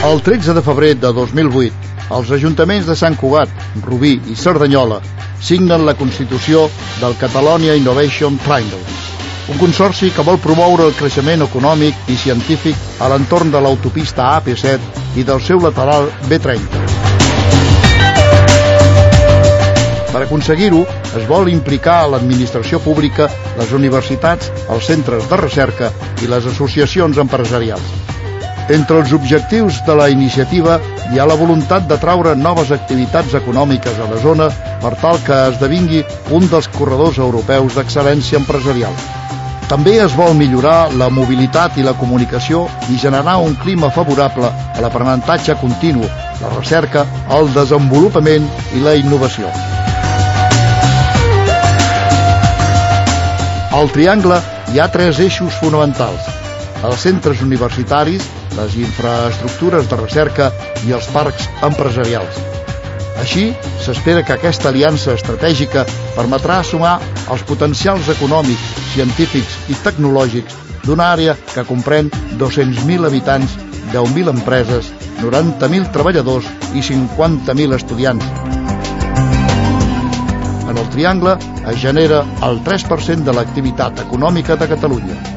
El 13 de febrer de 2008, els ajuntaments de Sant Cugat, Rubí i Cerdanyola signen la constitució del Catalonia Innovation Triangle, un consorci que vol promoure el creixement econòmic i científic a l'entorn de l'autopista AP7 i del seu lateral B30. Per aconseguir-ho, es vol implicar a l'administració pública, les universitats, els centres de recerca i les associacions empresarials. Entre els objectius de la iniciativa hi ha la voluntat d'atraure noves activitats econòmiques a la zona per tal que esdevingui un dels corredors europeus d'excel·lència empresarial. També es vol millorar la mobilitat i la comunicació i generar un clima favorable a l'aprenentatge continu, la recerca, el desenvolupament i la innovació. Al triangle hi ha 3 eixos fonamentals: els centres universitaris, les infraestructures de recerca i els parcs empresarials. Així, s'espera que aquesta aliança estratègica permetrà sumar els potencials econòmics, científics i tecnològics d'una àrea que comprèn 200.000 habitants, 10.000 empreses, 90.000 treballadors i 50.000 estudiants. En el triangle es genera el 3% de l'activitat econòmica de Catalunya.